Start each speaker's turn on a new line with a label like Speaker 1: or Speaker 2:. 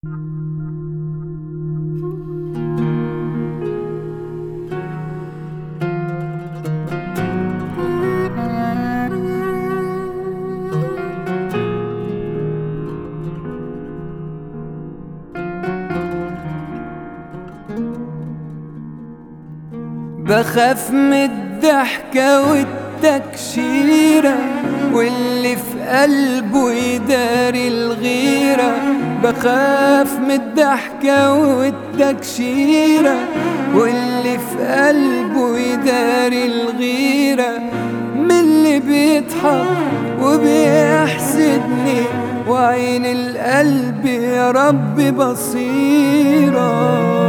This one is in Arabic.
Speaker 1: بخاف من الضحكة والتكشيرة واللي في قلبه يداري الغيرة. بخاف من الضحكة والتكشيرة واللي في قلبه يداري الغيرة، من اللي بيضحك وبيحسدني وعين القلب يا رب بصيرة.